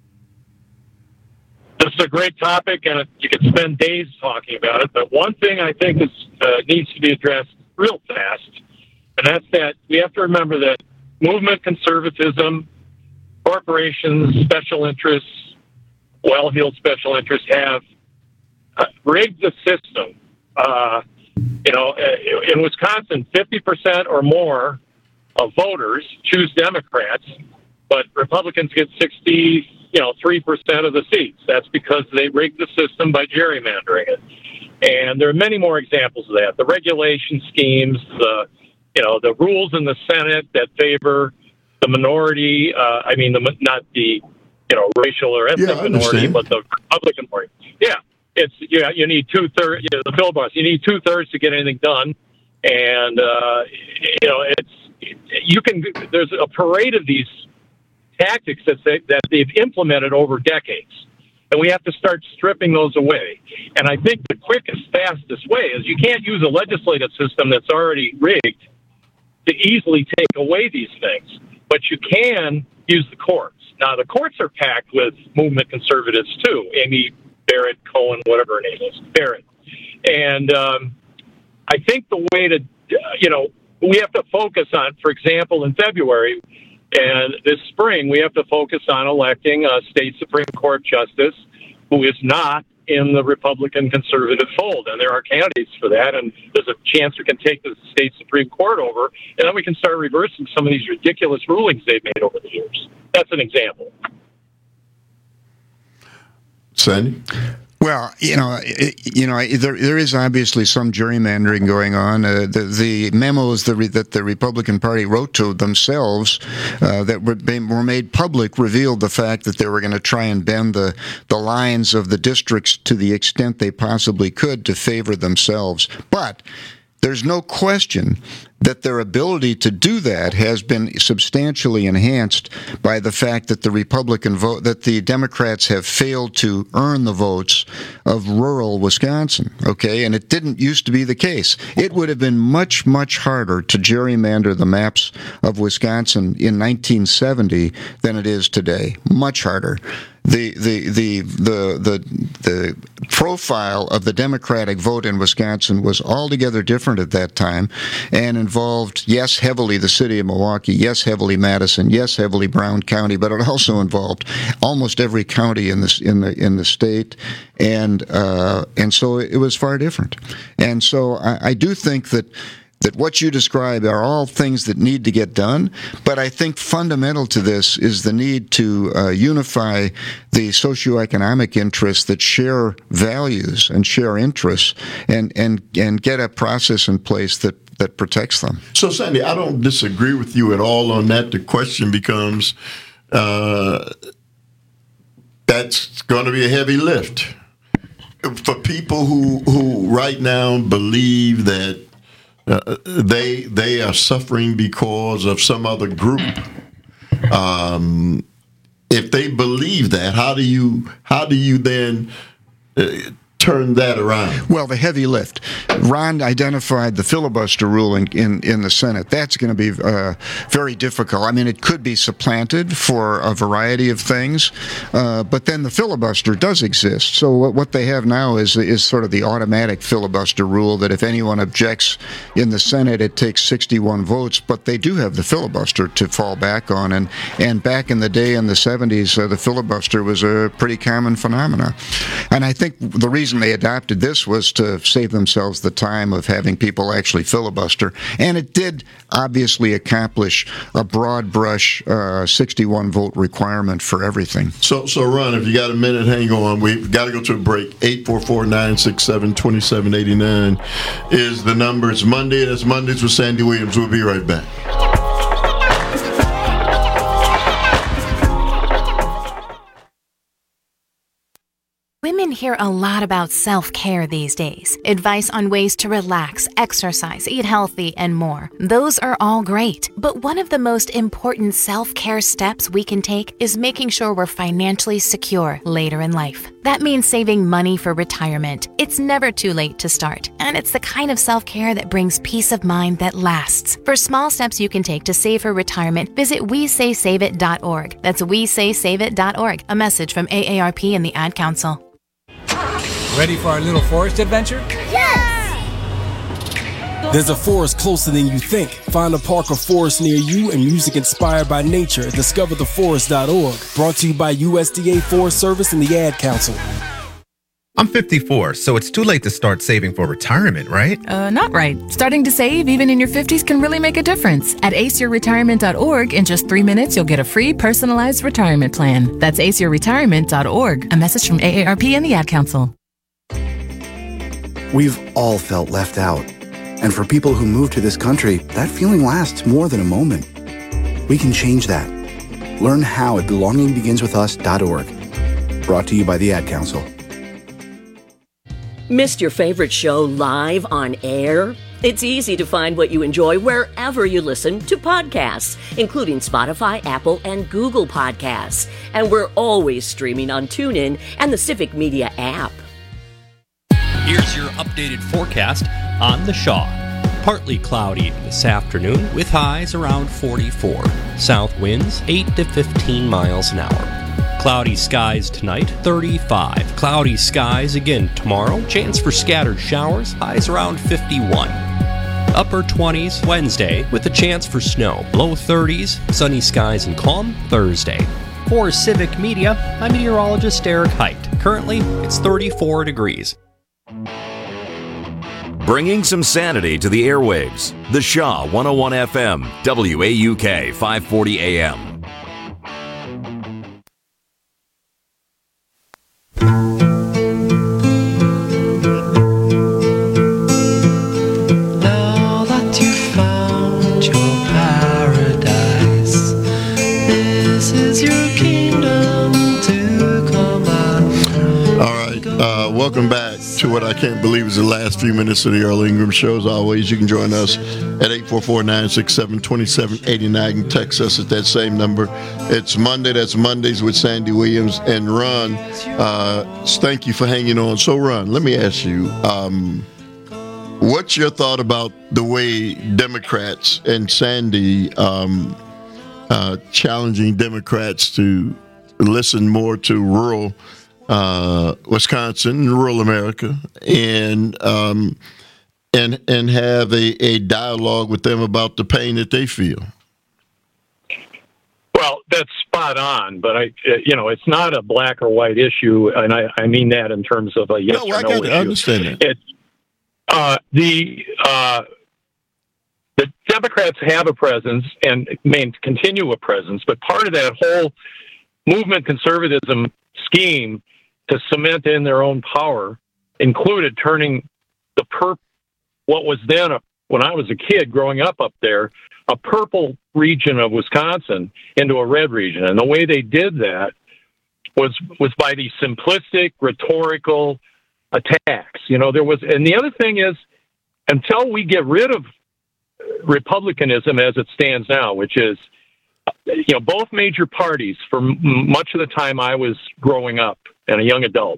This is a great topic, and you could spend days talking about it. But one thing I think is, uh, needs to be addressed real fast, and that's that we have to remember that movement conservatism, corporations, special interests, well-heeled special interests have uh, rigged the system. Uh, you know, in Wisconsin, fifty percent or more of voters choose Democrats, but Republicans get sixty, you know, three percent of the seats. That's because they rigged the system by gerrymandering it. And there are many more examples of that. The regulation schemes, the, you know, the rules in the Senate that favor the minority, uh, I mean, the, not the, you know, racial or ethnic yeah, minority, but the Republican Party. Yeah, it's, yeah, you need two-thirds, you know, the filibuster, you need two-thirds to get anything done. And, uh, you know, it's, you can, there's a parade of these tactics that, they, that they've implemented over decades. And we have to start stripping those away. And I think the quickest, fastest way is you can't use a legislative system that's already rigged to easily take away these things. But you can use the courts. Now, the courts are packed with movement conservatives, too. Amy Barrett, Cohen, whatever her name is, Barrett. And um, I think the way to, you know, we have to focus on, for example, in February, and this spring, we have to focus on electing a state Supreme Court justice who is not in the Republican conservative fold. And there are candidates for that, and there's a chance we can take the state Supreme Court over, and then we can start reversing some of these ridiculous rulings they've made over the years. That's an example. Sandy? Well, you know, you know, there there is obviously some gerrymandering going on. Uh, the the memos that, re, that the Republican Party wrote to themselves uh, that were, were made public revealed the fact that they were going to try and bend the the lines of the districts to the extent they possibly could to favor themselves. But there's no question that their ability to do that has been substantially enhanced by the fact that the Republican vote, that the Democrats have failed to earn the votes of rural Wisconsin. Okay, and it didn't used to be the case. It would have been much, much harder to gerrymander the maps of Wisconsin in nineteen seventy than it is today. Much harder. The, the the the the the profile of the Democratic vote in Wisconsin was altogether different at that time, and involved, yes, heavily the city of Milwaukee, yes, heavily Madison, yes, heavily Brown County, but it also involved almost every county in this in the in the state, and uh, and so it was far different. And so I, I do think that. that what you describe are all things that need to get done, but I think fundamental to this is the need to uh, unify the socioeconomic interests that share values and share interests, and, and, and get a process in place that, that protects them. So, Sandy, I don't disagree with you at all on that. The question becomes, uh, that's going to be a heavy lift for people who, who right now believe that Uh, they they are suffering because of some other group. Um, if they believe that, how do you how do you then uh, turn that around? Well, the heavy lift. Ron identified the filibuster ruling in, in the Senate. That's going to be uh, very difficult. I mean, it could be supplanted for a variety of things, uh, but then the filibuster does exist. So what, what they have now is is sort of the automatic filibuster rule that if anyone objects in the Senate, it takes sixty-one votes, but they do have the filibuster to fall back on. And, and back in the day in the seventies, uh, the filibuster was a pretty common phenomenon. And I think the reason they adopted this was to save themselves the time of having people actually filibuster, and it did obviously accomplish a broad brush uh, sixty-one vote requirement for everything. So, so Ron, if you got a minute, hang on. We've got to go to a break. eight four four, nine six seven, two seven eight nine is the number. It's Monday. That's Mondays with Sandy Williams. We'll be right back. Women hear a lot about self-care these days. Advice on ways to relax, exercise, eat healthy, and more. Those are all great. But one of the most important self-care steps we can take is making sure we're financially secure later in life. That means saving money for retirement. It's never too late to start. And it's the kind of self-care that brings peace of mind that lasts. For small steps you can take to save for retirement, visit we say save it dot org. That's we say save it dot org. A message from A A R P and the Ad Council. Ready for our little forest adventure? Yes! There's a forest closer than you think. Find a park or forest near you and music inspired by nature at discover the forest dot org. Brought to you by U S D A Forest Service and the Ad Council. I'm fifty-four, so it's too late to start saving for retirement, right? Uh, not right. Starting to save even in your fifties can really make a difference. At ace your retirement dot org, in just three minutes, you'll get a free personalized retirement plan. That's ace your retirement dot org. A message from A A R P and the Ad Council. We've all felt left out. And for people who move to this country, that feeling lasts more than a moment. We can change that. Learn how at belonging begins with us dot org. Brought to you by the Ad Council. Missed your favorite show live on air? It's easy to find what you enjoy wherever you listen to podcasts, including Spotify, Apple, and Google Podcasts. And we're always streaming on TuneIn and the Civic Media app. Here's your updated forecast on the Shaw. Partly cloudy this afternoon with highs around forty-four. South winds eight to fifteen miles an hour. Cloudy skies tonight, thirty-five. Cloudy skies again tomorrow. Chance for scattered showers, highs around fifty-one. Upper twenties Wednesday with a chance for snow. Low thirties, sunny skies and calm Thursday. For Civic Media, I'm meteorologist Eric Height. Currently, it's thirty-four degrees. Bringing some sanity to the airwaves. The Shaw one oh one F M, W A U K five forty A M. Now that you found your paradise, this is your kingdom to come out. All right, uh, welcome back to what I can't believe is the last few minutes of the Earl Ingram Show. As always, you can join us at eight four four, nine six seven, two seven eight nine. You can text us at that same number. It's Monday. That's Mondays with Sandy Williams and Ron. Uh, thank you for hanging on. So, Ron, let me ask you, um, what's your thought about the way Democrats and Sandy um, uh, challenging Democrats to listen more to rural uh, Wisconsin, rural America, and um, and and have a, a dialogue with them about the pain that they feel? Well, that's spot on, but I, you know, it's not a black or white issue, and I, I mean that in terms of a yes no, or I no got issue. I understand that. It's uh, the uh, the Democrats have a presence and may continue a presence, but part of that whole movement conservatism scheme to cement in their own power included turning the perp what was then a, when I was a kid growing up up there, a purple region of Wisconsin into a red region. And the way they did that was was by these simplistic rhetorical attacks. You know, there was, and the other thing is, until we get rid of Republicanism as it stands now, which is, you know, both major parties for m- much of the time I was growing up and a young adult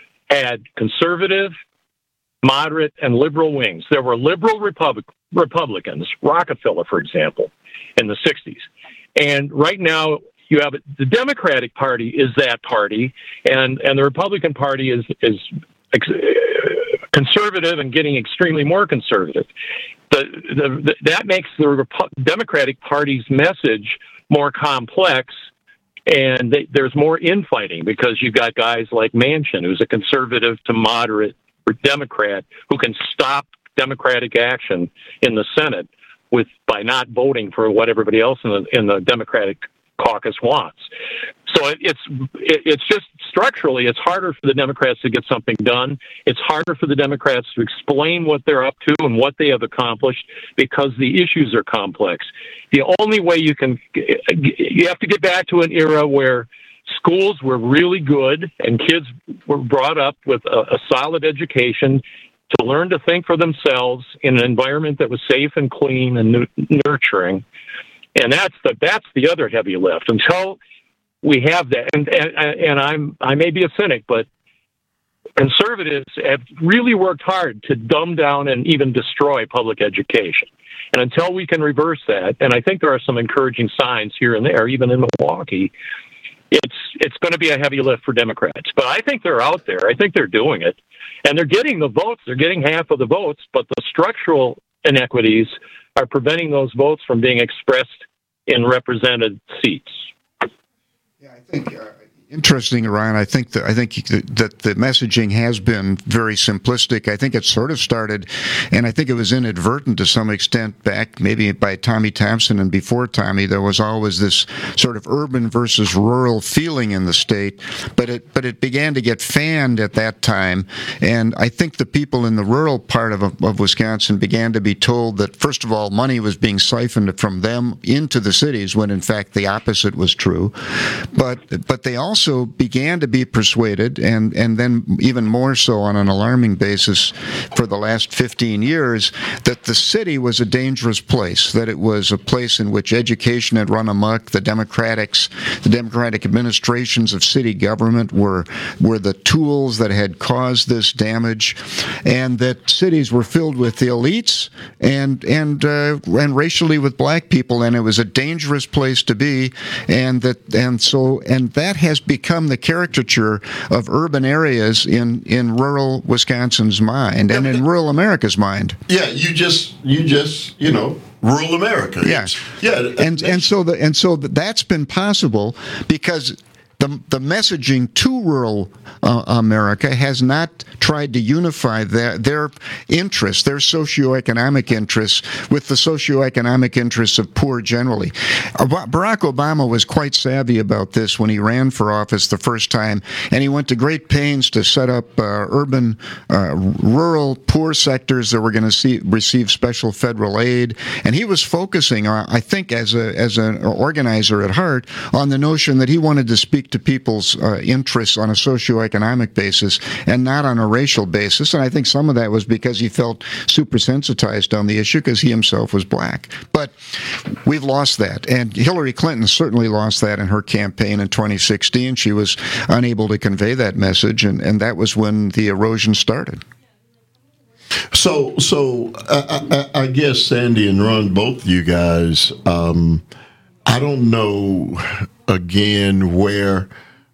had conservative, moderate, and liberal wings. There were liberal Republic- Republicans, Rockefeller, for example, in the sixties. And right now, you have the Democratic Party is that party, and, and the Republican Party is is ex- conservative and getting extremely more conservative. The, the, the, that makes the Repu- Democratic Party's message more complex, and they, there's more infighting because you've got guys like Manchin, who's a conservative to moderate Democrat, who can stop Democratic action in the Senate with by not voting for what everybody else in the in the Democratic caucus wants. So it, it's it, it's just structurally, it's harder for the Democrats to get something done. It's harder for the Democrats to explain what they're up to and what they have accomplished because the issues are complex. The only way you can, you have to get back to an era where schools were really good and kids were brought up with a, a solid education to learn to think for themselves in an environment that was safe and clean and nu- nurturing. And that's the that's the other heavy lift. Until we have that, and, and and I'm I may be a cynic, but conservatives have really worked hard to dumb down and even destroy public education. And until we can reverse that, and I think there are some encouraging signs here and there, even in Milwaukee, it's it's going to be a heavy lift for Democrats. But I think they're out there. I think they're doing it, and they're getting the votes. They're getting half of the votes, but the structural inequities are preventing those votes from being expressed in represented seats. Yeah, I think uh, Interesting, Ryan. I think that I think that the messaging has been very simplistic. I think it sort of started, and I think it was inadvertent to some extent back maybe by Tommy Thompson and before Tommy. There was always this sort of urban versus rural feeling in the state, but it but it began to get fanned at that time, and I think the people in the rural part of of Wisconsin began to be told that first of all money was being siphoned from them into the cities when in fact the opposite was true, but but they also Also began to be persuaded, and, and then even more so on an alarming basis for the last fifteen years, that the city was a dangerous place, that it was a place in which education had run amok, the democratics, the democratic administrations of city government were were the tools that had caused this damage, and that cities were filled with the elites and and uh, and racially with black people, and it was a dangerous place to be, and that and so and that has become the caricature of urban areas in, in rural Wisconsin's mind and in rural America's mind. Yeah, you just you just you know rural America. Yeah, yeah, and and so the and so that's been possible because the the messaging to rural uh, America has not tried to unify their their interests, their socioeconomic interests, with the socioeconomic interests of poor generally. Uh, Barack Obama was quite savvy about this when he ran for office the first time, and he went to great pains to set up uh, urban, uh, rural, poor sectors that were going to see receive special federal aid, and he was focusing, uh, I think, as a as an organizer at heart, on the notion that he wanted to speak to people's uh, interests on a socioeconomic basis and not on a racial basis. And I think some of that was because he felt super sensitized on the issue because he himself was black. But we've lost that. And Hillary Clinton certainly lost that in her campaign in twenty sixteen. She was unable to convey that message, and, and that was when the erosion started. So, so I, I, I guess Sandy and Ron, both of you guys, um, I don't know again where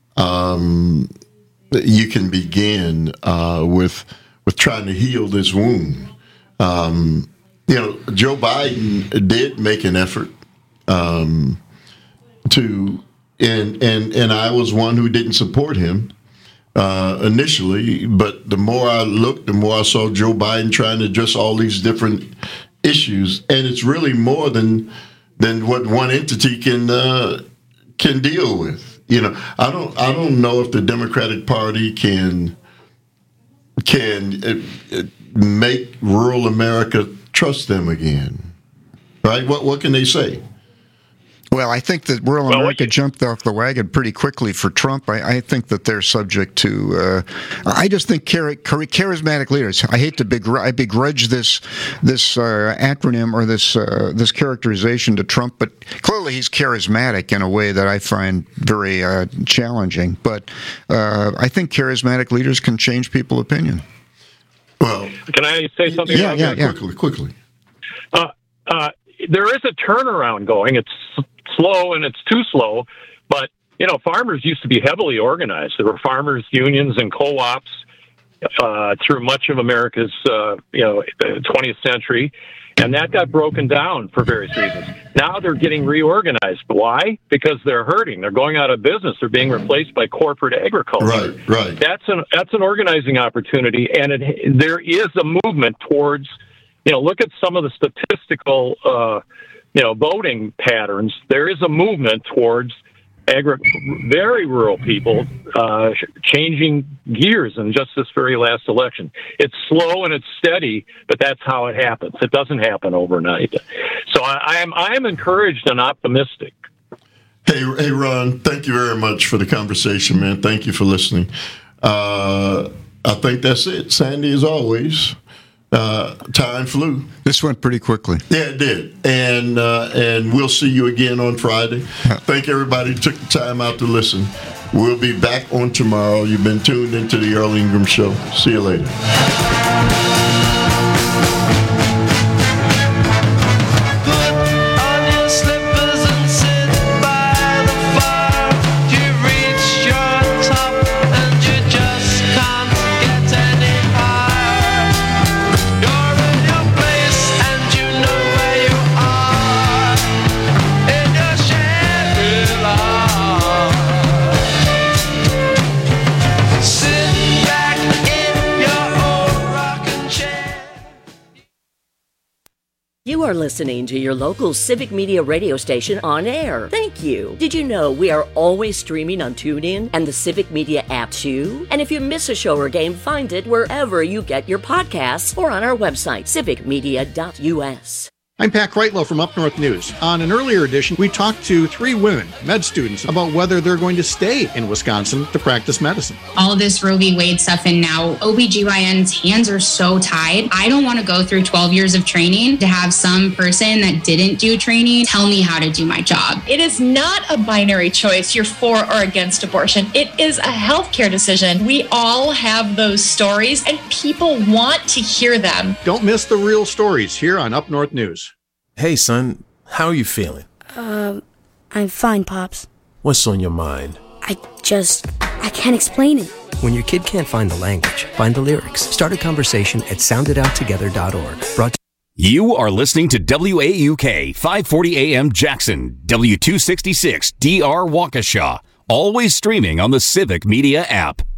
um, you can begin uh, with with trying to heal this wound. Um, you know, Joe Biden did make an effort um, to, and and and I was one who didn't support him uh, initially, but the more I looked, the more I saw Joe Biden trying to address all these different issues, and it's really more than than what one entity can uh, can deal with. You know, I don't I don't know if the Democratic Party can can uh, make rural America trust them again, right? What what can they say? Well, I think that rural well, America jumped off the wagon pretty quickly for Trump. I, I think that they're subject to. Uh, I just think char- char- charismatic leaders. I hate to begr- I begrudge this this uh, acronym or this uh, this characterization to Trump, but clearly he's charismatic in a way that I find very uh, challenging. But uh, I think charismatic leaders can change people's opinion. Well, can I say something? Yeah, about yeah, that? yeah. Quickly, quickly. Uh, uh, there is a turnaround going. It's slow and it's too slow, but you know, farmers used to be heavily organized. There were farmers unions and co-ops uh, through much of America's uh, you know twentieth century, and that got broken down for various reasons. Now they're getting reorganized. Why? Because they're hurting. They're going out of business. They're being replaced by corporate agriculture. Right, right. That's an that's an organizing opportunity, and it, there is a movement towards. You know, look at some of the statistical, uh, you know, voting patterns. There is a movement towards agri- very rural people uh, changing gears in just this very last election. It's slow and it's steady, but that's how it happens. It doesn't happen overnight. So I, I am I am encouraged and optimistic. Hey, hey, Ron, thank you very much for the conversation, man. Thank you for listening. Uh, I think that's it. Sandy, as always. Uh, time flew. This went pretty quickly. Yeah, it did. And uh, and we'll see you again on Friday. Thank everybody who took the time out to listen. We'll be back on tomorrow. You've been tuned into the Earl Ingram Show. See you later. listening to your local Civic Media radio station on air. Thank you. Did you know we are always streaming on TuneIn and the Civic Media app too? And if you miss a show or game, find it wherever you get your podcasts or on our website, civic media dot u s. I'm Pat Kreitlow from Up North News. On an earlier edition, we talked to three women, med students, about whether they're going to stay in Wisconsin to practice medicine. All of this Roe v. Wade stuff, and now O B G Y N's hands are so tied. I don't want to go through twelve years of training to have some person that didn't do training tell me how to do my job. It is not a binary choice, you're for or against abortion. It is a healthcare decision. We all have those stories, and people want to hear them. Don't miss the real stories here on Up North News. Hey, son, how are you feeling? Um, I'm fine, Pops. What's on your mind? I just, I can't explain it. When your kid can't find the language, find the lyrics. Start a conversation at sound it out together dot org. Brought to You are listening to W A U K five forty A M Jackson, W two sixty-six D R Waukesha, always streaming on the Civic Media app.